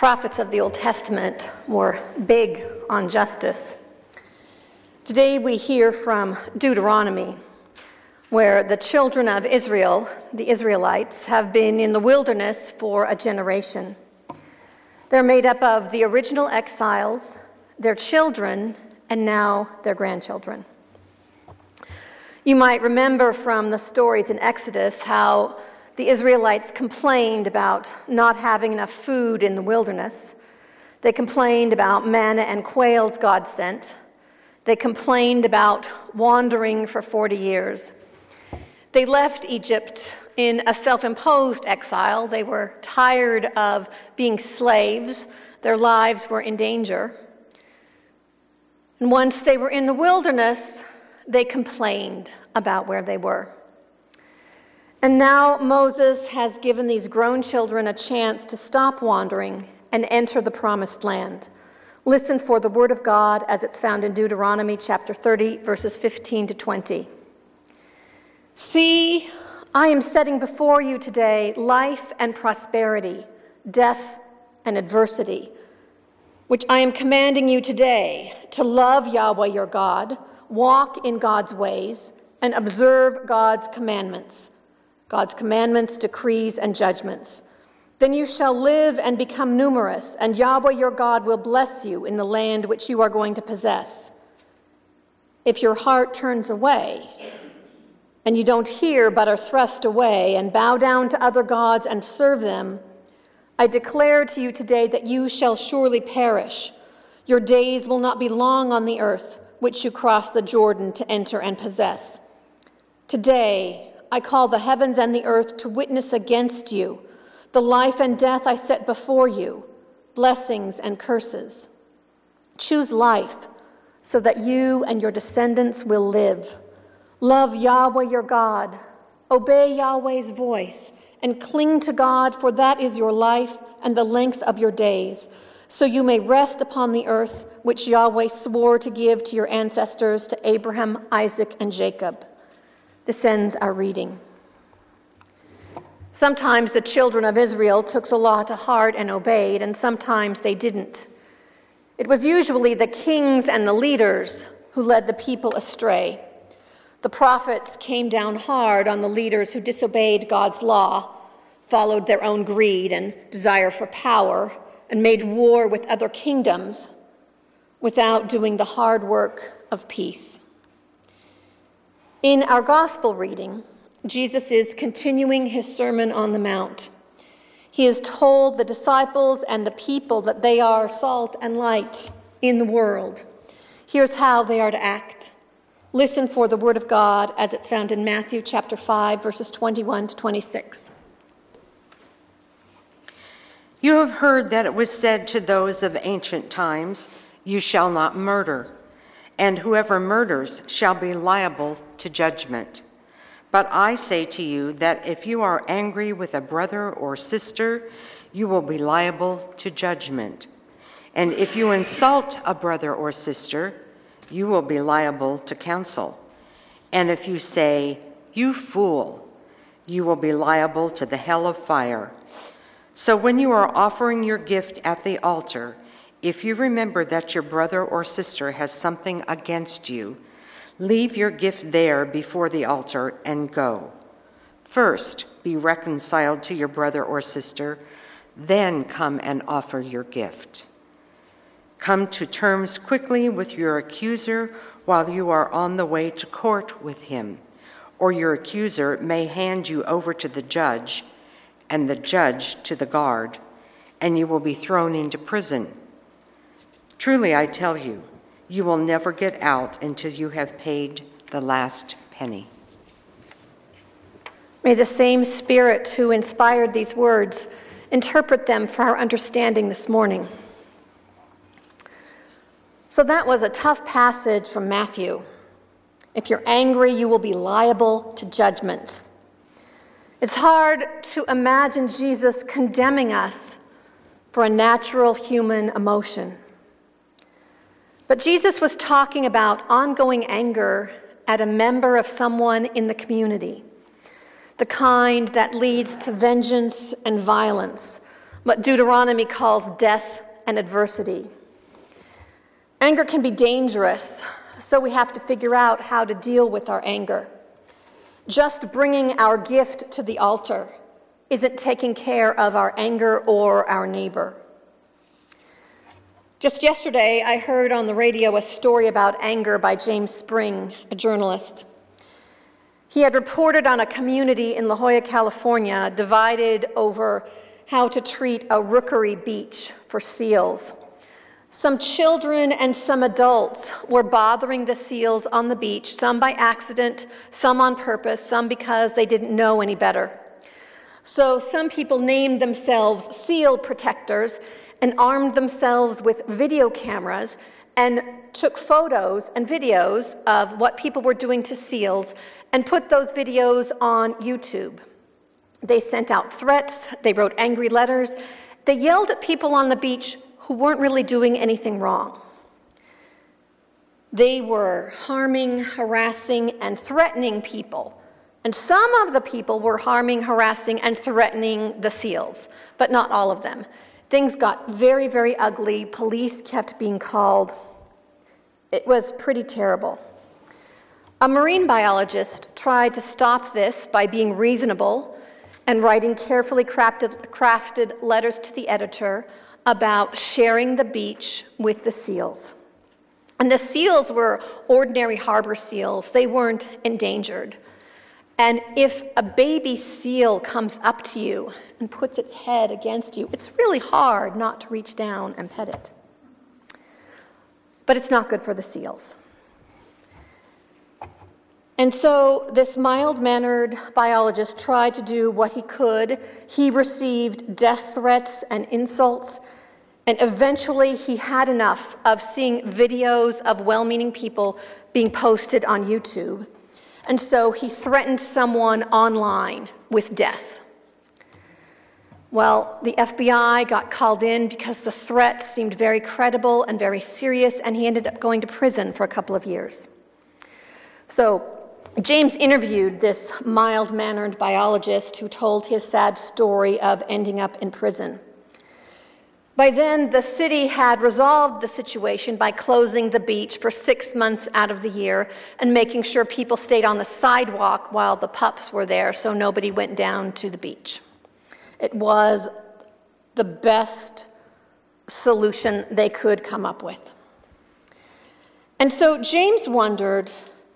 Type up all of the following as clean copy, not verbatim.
prophets of the Old Testament were big on justice. Today we hear from Deuteronomy, where the children of Israel, the Israelites, have been in the wilderness for a generation. They're made up of the original exiles, their children, and now their grandchildren. You might remember from the stories in Exodus how the Israelites complained about not having enough food in the wilderness. They complained about manna and quails God sent. They complained about wandering for 40 years. They left Egypt in a self-imposed exile. They were tired of being slaves. Their lives were in danger. And once they were in the wilderness, they complained about where they were. And now Moses has given these grown children a chance to stop wandering and enter the promised land. Listen for the word of God as it's found in Deuteronomy chapter 30, verses 15 to 20. See, I am setting before you today life and prosperity, death and adversity, which I am commanding you today to love Yahweh your God, walk in God's ways, and observe God's commandments, decrees, and judgments. Then you shall live and become numerous, and Yahweh your God will bless you in the land which you are going to possess. If your heart turns away, and you don't hear but are thrust away, and bow down to other gods and serve them, I declare to you today that you shall surely perish. Your days will not be long on the earth, which you cross the Jordan to enter and possess. Today, I call the heavens and the earth to witness against you. The life and death I set before you, blessings and curses. Choose life so that you and your descendants will live. Love Yahweh your God. Obey Yahweh's voice and cling to God, for that is your life and the length of your days, so you may rest upon the earth which Yahweh swore to give to your ancestors, to Abraham, Isaac, and Jacob. This ends our reading. Sometimes the children of Israel took the law to heart and obeyed, and sometimes they didn't. It was usually the kings and the leaders who led the people astray. The prophets came down hard on the leaders who disobeyed God's law, followed their own greed and desire for power, and made war with other kingdoms without doing the hard work of peace. In our gospel reading, Jesus is continuing his Sermon on the Mount. He has told the disciples and the people that they are salt and light in the world. Here's how they are to act. Listen for the word of God as it's found in Matthew chapter 5, verses 21 to 26. You have heard that it was said to those of ancient times, "You shall not murder, and whoever murders shall be liable to judgment." But I say to you that if you are angry with a brother or sister, you will be liable to judgment. And if you insult a brother or sister, you will be liable to counsel. And if you say, "You fool," you will be liable to the hell of fire. So when you are offering your gift at the altar, if you remember that your brother or sister has something against you, leave your gift there before the altar and go. First, be reconciled to your brother or sister, then come and offer your gift. Come to terms quickly with your accuser while you are on the way to court with him, or your accuser may hand you over to the judge, and the judge to the guard, and you will be thrown into prison. Truly, I tell you, you will never get out until you have paid the last penny. May the same Spirit who inspired these words interpret them for our understanding this morning. So that was a tough passage from Matthew. If you're angry, you will be liable to judgment. It's hard to imagine Jesus condemning us for a natural human emotion. But Jesus was talking about ongoing anger at a member of someone in the community, the kind that leads to vengeance and violence, what Deuteronomy calls death and adversity. Anger can be dangerous, so we have to figure out how to deal with our anger. Just bringing our gift to the altar isn't taking care of our anger or our neighbor. Just yesterday, I heard on the radio a story about anger by James Spring, a journalist. He had reported on a community in La Jolla, California, divided over how to treat a rookery beach for seals. Some children and some adults were bothering the seals on the beach, some by accident, some on purpose, some because they didn't know any better. So some people named themselves seal protectors and armed themselves with video cameras and took photos and videos of what people were doing to seals and put those videos on YouTube. They sent out threats, they wrote angry letters, they yelled at people on the beach who weren't really doing anything wrong. They were harming, harassing, and threatening people. And some of the people were harming, harassing, and threatening the seals, but not all of them. Things got very, very ugly. Police kept being called. It was pretty terrible. A marine biologist tried to stop this by being reasonable and writing carefully crafted letters to the editor about sharing the beach with the seals. And the seals were ordinary harbor seals. They weren't endangered. And if a baby seal comes up to you and puts its head against you, it's really hard not to reach down and pet it. But it's not good for the seals. And so this mild-mannered biologist tried to do what he could. He received death threats and insults, and eventually he had enough of seeing videos of well-meaning people being posted on YouTube. And so he threatened someone online with death. Well, the FBI got called in because the threat seemed very credible and very serious, and he ended up going to prison for a couple of years. So James interviewed this mild-mannered biologist who told his sad story of ending up in prison. By then, the city had resolved the situation by closing the beach for 6 months out of the year and making sure people stayed on the sidewalk while the pups were there so nobody went down to the beach. It was the best solution they could come up with. And so James wondered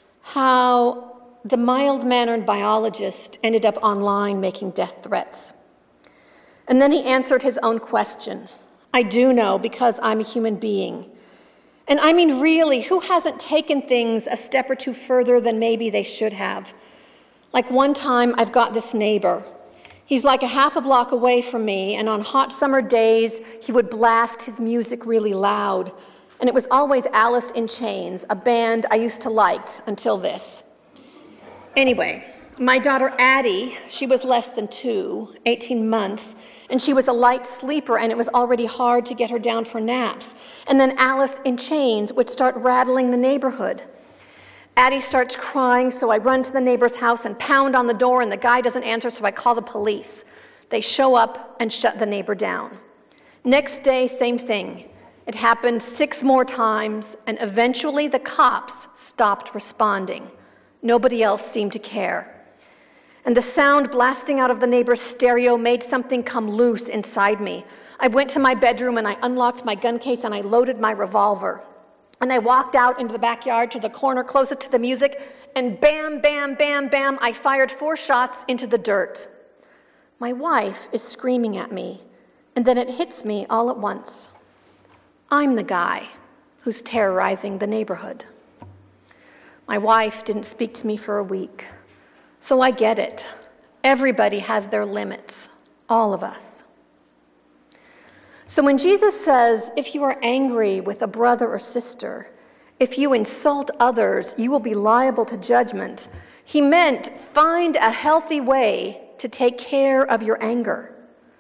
how the mild-mannered biologist ended up online making death threats. And then he answered his own question. I do know because I'm a human being. And I mean, really, who hasn't taken things a step or two further than maybe they should have? Like one time, I've got this neighbor. He's like a half a block away from me, and on hot summer days, he would blast his music really loud. And it was always Alice in Chains, a band I used to like until this. Anyway, my daughter Addie, she was less than 18 months, and she was a light sleeper, and it was already hard to get her down for naps. And then Alice in Chains would start rattling the neighborhood. Addie starts crying, so I run to the neighbor's house and pound on the door, and the guy doesn't answer, so I call the police. They show up and shut the neighbor down. Next day, same thing. It happened 6 more times, and eventually the cops stopped responding. Nobody else seemed to care. And the sound blasting out of the neighbor's stereo made something come loose inside me. I went to my bedroom and I unlocked my gun case and I loaded my revolver. And I walked out into the backyard to the corner closest to the music, and bam, bam, bam, bam, I fired 4 shots into the dirt. My wife is screaming at me, and then it hits me all at once. I'm the guy who's terrorizing the neighborhood. My wife didn't speak to me for a week. So I get it. Everybody has their limits, all of us. So when Jesus says, if you are angry with a brother or sister, if you insult others, you will be liable to judgment, he meant find a healthy way to take care of your anger.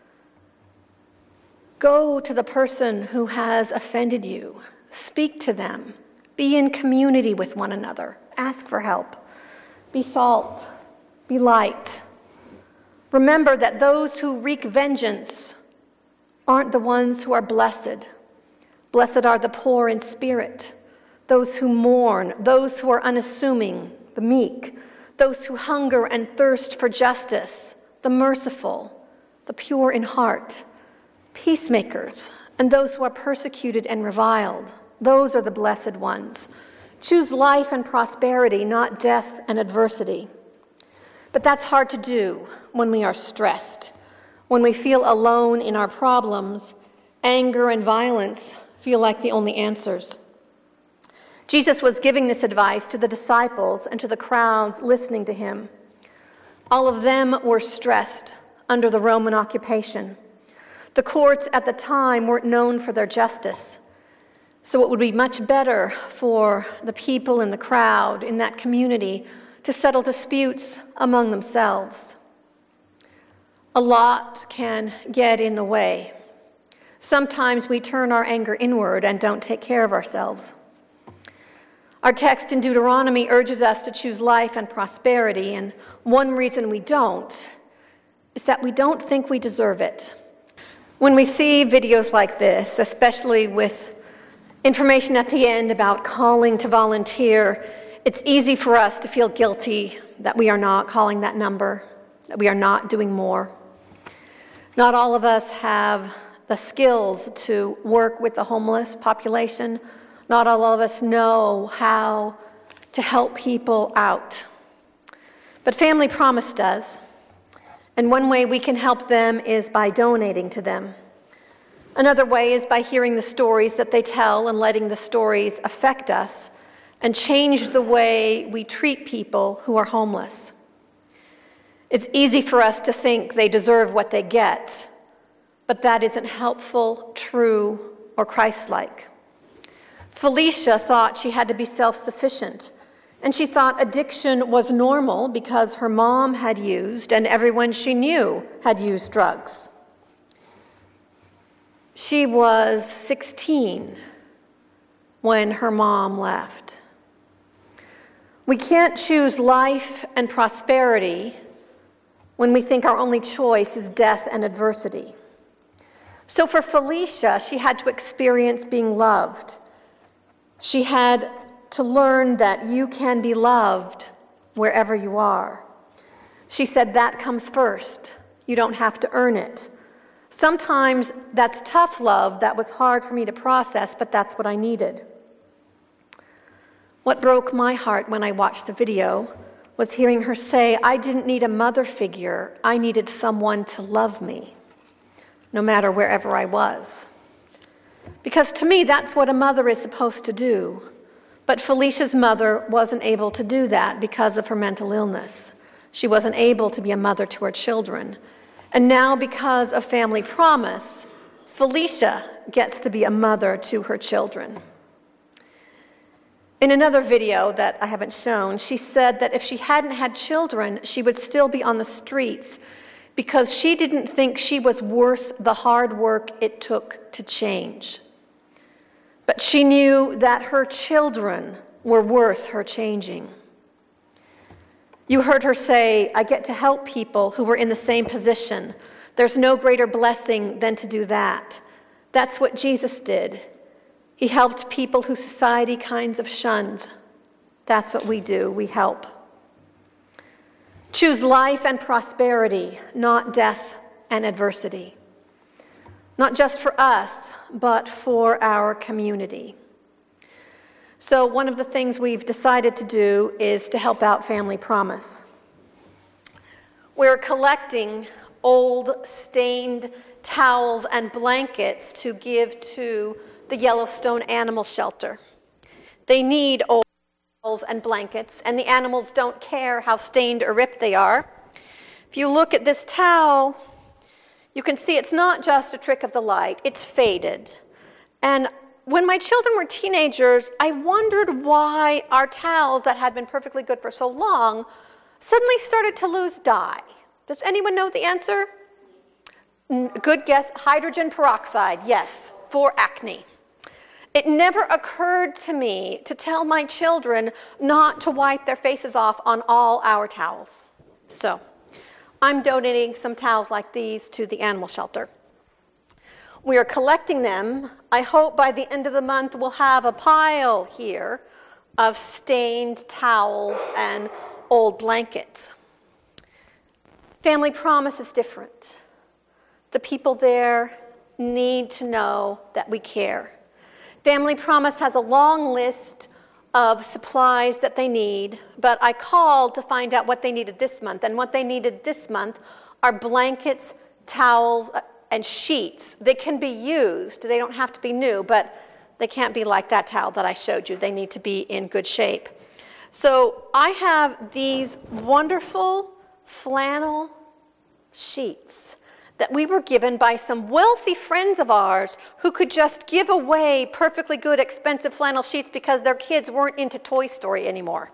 Go to the person who has offended you. Speak to them. Be in community with one another. Ask for help. Be salt. Be light. Remember that those who wreak vengeance aren't the ones who are blessed. Blessed are the poor in spirit, those who mourn, those who are unassuming, the meek, those who hunger and thirst for justice, the merciful, the pure in heart, peacemakers, and those who are persecuted and reviled. Those are the blessed ones. Choose life and prosperity, not death and adversity. But that's hard to do when we are stressed, when we feel alone in our problems. Anger and violence feel like the only answers. Jesus was giving this advice to the disciples and to the crowds listening to him. All of them were stressed under the Roman occupation. The courts at the time weren't known for their justice. So it would be much better for the people in the crowd, in that community, to settle disputes among themselves. A lot can get in the way. Sometimes we turn our anger inward and don't take care of ourselves. Our text in Deuteronomy urges us to choose life and prosperity, and one reason we don't is that we don't think we deserve it. When we see videos like this, especially with information at the end about calling to volunteer, it's easy for us to feel guilty that we are not calling that number, that we are not doing more. Not all of us have the skills to work with the homeless population. Not all of us know how to help people out. But Family Promise does. And one way we can help them is by donating to them. Another way is by hearing the stories that they tell and letting the stories affect us and change the way we treat people who are homeless. It's easy for us to think they deserve what they get, but that isn't helpful, true, or Christ-like. Felicia thought she had to be self-sufficient, and she thought addiction was normal because her mom had used and everyone she knew had used drugs. She was 16 when her mom left. We can't choose life and prosperity when we think our only choice is death and adversity. So for Felicia, she had to experience being loved. She had to learn that you can be loved wherever you are. She said that comes first. You don't have to earn it. Sometimes that's tough love that was hard for me to process, but that's what I needed. What broke my heart when I watched the video was hearing her say, I didn't need a mother figure, I needed someone to love me, no matter wherever I was. Because to me, that's what a mother is supposed to do. But Felicia's mother wasn't able to do that because of her mental illness. She wasn't able to be a mother to her children. And now, because of Family Promise, Felicia gets to be a mother to her children. In another video that I haven't shown, she said that if she hadn't had children, she would still be on the streets because she didn't think she was worth the hard work it took to change. But she knew that her children were worth her changing. You heard her say, I get to help people who were in the same position. There's no greater blessing than to do that. That's what Jesus did. He helped people who society kinds of shunned. That's what we do. We help. Choose life and prosperity, not death and adversity. Not just for us, but for our community. So one of the things we've decided to do is to help out Family Promise. We're collecting old, stained towels and blankets to give to the Yellowstone Animal Shelter. They need old towels and blankets, and the animals don't care how stained or ripped they are. If you look at this towel, you can see it's not just a trick of the light, it's faded. And when my children were teenagers, I wondered why our towels that had been perfectly good for so long suddenly started to lose dye. Does anyone know the answer? Good guess, hydrogen peroxide, yes, for acne. It never occurred to me to tell my children not to wipe their faces off on all our towels. So I'm donating some towels like these to the animal shelter. We are collecting them. I hope by the end of the month we'll have a pile here of stained towels and old blankets. Family Promise is different. The people there need to know that we care. Family Promise has a long list of supplies that they need, but I called to find out what they needed this month. And what they needed this month are blankets, towels, and sheets. They can be used. They don't have to be new, but they can't be like that towel that I showed you. They need to be in good shape. So I have these wonderful flannel sheets that we were given by some wealthy friends of ours who could just give away perfectly good, expensive flannel sheets because their kids weren't into Toy Story anymore.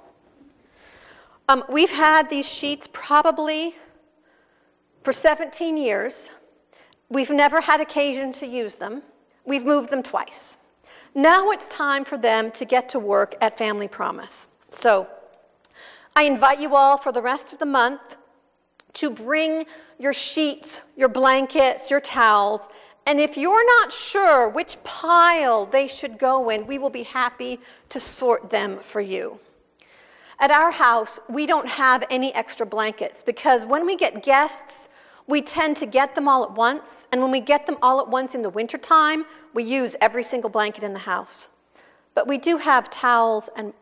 We've had these sheets probably for 17 years. We've never had occasion to use them. We've moved them twice. Now it's time for them to get to work at Family Promise. So I invite you all for the rest of the month to bring your sheets, your blankets, your towels, and if you're not sure which pile they should go in, we will be happy to sort them for you. At our house, we don't have any extra blankets because when we get guests, we tend to get them all at once, and when we get them all at once in the wintertime, we use every single blanket in the house. But we do have towels and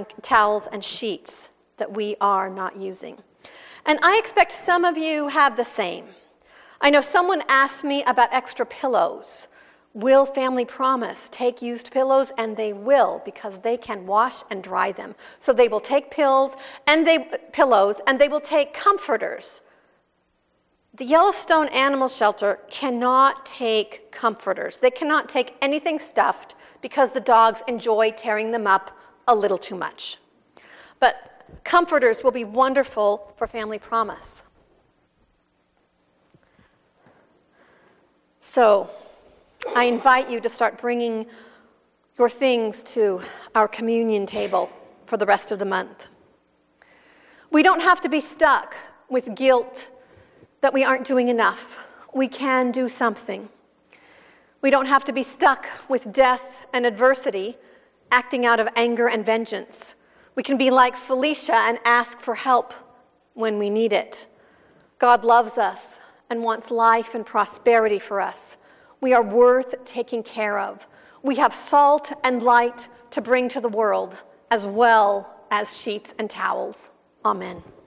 sheets that we are not using. And I expect some of you have the same. I know someone asked me about extra pillows. Will Family Promise take used pillows? And they will, because they can wash and dry them. So they will take pillows, and they will take comforters. The Yellowstone Animal Shelter cannot take comforters. They cannot take anything stuffed because the dogs enjoy tearing them up a little too much. But comforters will be wonderful for Family Promise. So I invite you to start bringing your things to our communion table for the rest of the month. We don't have to be stuck with guilt that we aren't doing enough. We can do something. We don't have to be stuck with death and adversity, acting out of anger and vengeance. We can be like Felicia and ask for help when we need it. God loves us and wants life and prosperity for us. We are worth taking care of. We have salt and light to bring to the world, as well as sheets and towels. Amen.